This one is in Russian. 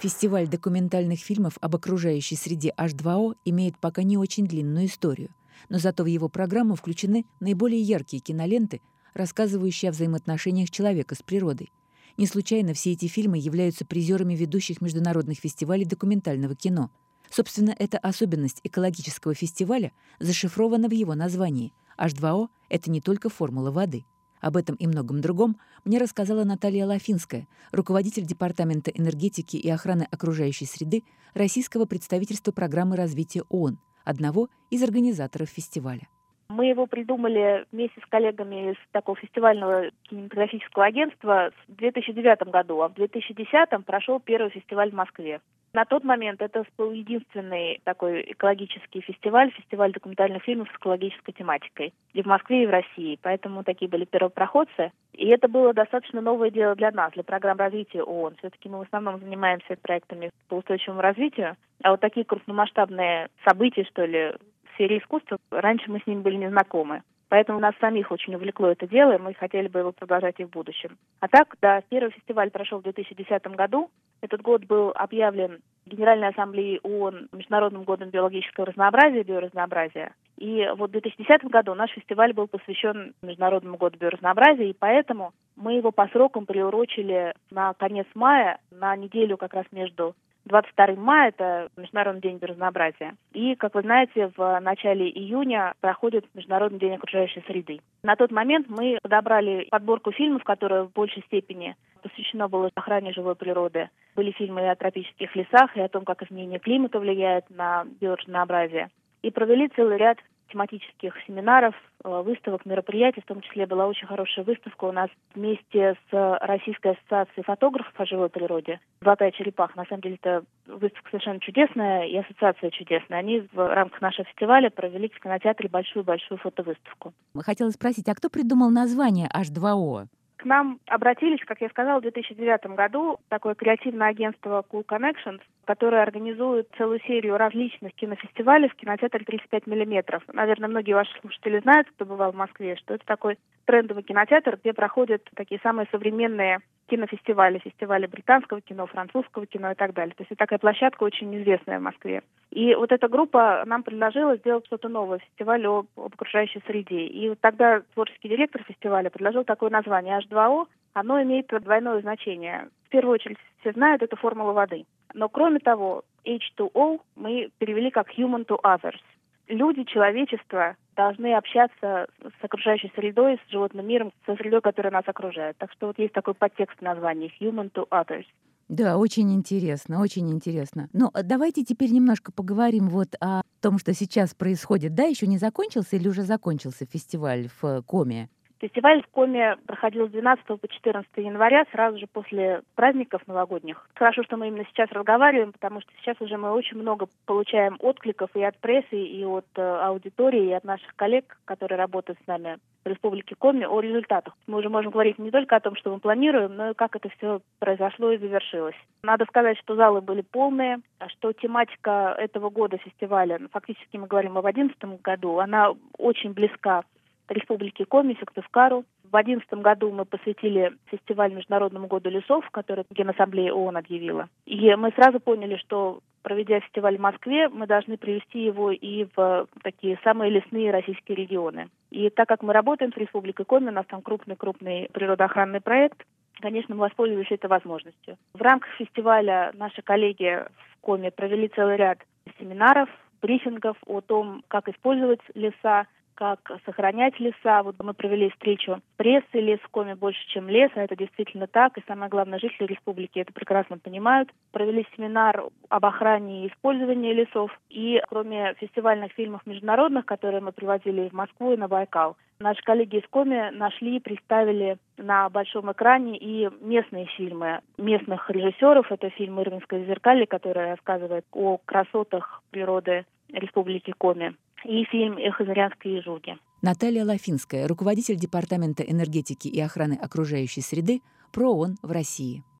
Фестиваль документальных фильмов об окружающей среде H2O имеет пока не очень длинную историю, но зато в его программу включены наиболее яркие киноленты, рассказывающие о взаимоотношениях человека с природой. Не случайно все эти фильмы являются призерами ведущих международных фестивалей документального кино. Собственно, эта особенность экологического фестиваля зашифрована в его названии. H2O – это не только формула воды. Об этом и многом другом мне рассказала Наталья Лафинская, руководитель Департамента энергетики и охраны окружающей среды российского представительства программы развития ООН, одного из организаторов фестиваля. Мы его придумали вместе с коллегами из такого фестивального кинематографического агентства в 2009 году, а в 2010 прошел первый фестиваль в Москве. На тот момент это был единственный такой экологический фестиваль документальных фильмов с экологической тематикой и в Москве, и в России. Поэтому такие были первопроходцы. И это было достаточно новое дело для нас, для программ развития ООН. Все-таки мы в основном занимаемся проектами по устойчивому развитию, а вот такие крупномасштабные события, что ли, в сфере искусства, раньше мы с ними были не знакомы. Поэтому нас самих очень увлекло это дело, и мы хотели бы его продолжать и в будущем. А так, да, первый фестиваль прошел в 2010 году. Этот год был объявлен Генеральной Ассамблеей ООН Международным годом биологического разнообразия и биоразнообразия. И вот в 2010 году наш фестиваль был посвящен Международному году биоразнообразия, и поэтому мы его по срокам приурочили на конец мая, на неделю как раз между 22 мая, это Международный день биоразнообразия. И, как вы знаете, в начале июня проходит Международный день окружающей среды. На тот момент мы подобрали подборку фильмов, которые в большей степени посвящено было охране живой природы. Были фильмы о тропических лесах и о том, как изменение климата влияет на биоразнообразие. И провели целый ряд тематических семинаров, выставок, мероприятий. В том числе была очень хорошая выставка у нас вместе с Российской ассоциацией фотографов о живой природе. «Золотая черепаха». На самом деле это выставка совершенно чудесная и ассоциация чудесная. Они в рамках нашего фестиваля провели в кинотеатре большую-большую фотовыставку. Хотела спросить, а кто придумал название H2O? К нам обратились, как я сказала, в 2009 году такое креативное агентство Cool Connections, которое организует целую серию различных кинофестивалей в кинотеатре 35 миллиметров. Наверное, многие ваши слушатели знают, кто бывал в Москве, что это такой трендовый кинотеатр, где проходят такие самые современные кинофестивали, фестивали британского кино, французского кино и так далее. То есть это такая площадка очень известная в Москве. И вот эта группа нам предложила сделать что-то новое, фестиваль об окружающей среде. И вот тогда творческий директор фестиваля предложил такое название H2O. Оно имеет двойное значение. В первую очередь все знают, это формула воды. Но кроме того, H2O мы перевели как Human to Others. Люди, человечество должны общаться с окружающей средой, с животным миром, со средой, которая нас окружает. Так что вот есть такой подтекст в названии Human to Others. Да, очень интересно, очень интересно. Но давайте теперь немножко поговорим вот о том, что сейчас происходит. Да, еще не закончился или уже закончился фестиваль в Коме? Фестиваль в Коме проходил с 12 по 14 января, сразу же после праздников новогодних. Хорошо, что мы именно сейчас разговариваем, потому что сейчас уже мы очень много получаем откликов и от прессы, и от аудитории, и от наших коллег, которые работают с нами в Республике Коми, о результатах. Мы уже можем говорить не только о том, что мы планируем, но и как это все произошло и завершилось. Надо сказать, что залы были полные, что тематика этого года фестиваля, фактически мы говорим об 2011 году, она очень близка Республики Коми, Сыктывкару. В 2011 году мы посвятили фестиваль Международному году лесов, который Генассамблея ООН объявила. И мы сразу поняли, что, проведя фестиваль в Москве, мы должны привести его и в такие самые лесные российские регионы. И так как мы работаем с Республикой Коми, у нас там крупный природоохранный проект, конечно, мы воспользовались этой возможностью. В рамках фестиваля наши коллеги в Коми провели целый ряд семинаров, брифингов о том, как использовать леса, как сохранять леса. Вот мы провели встречу прессы «Лес в Коме больше, чем лес», а это действительно так, и самое главное, жители республики это прекрасно понимают. Провели семинар об охране и использовании лесов. И кроме фестивальных фильмов международных, которые мы привозили в Москву и на Байкал, наши коллеги из Коми нашли и представили на большом экране и местные фильмы местных режиссеров. Это фильм «Ирвинское зеркалье», который рассказывает о красотах природы Республики Коми, и фильм «Эхо Зырянской ежуги». Наталья Лафинская, руководитель Департамента энергетики и охраны окружающей среды ПРООН в России.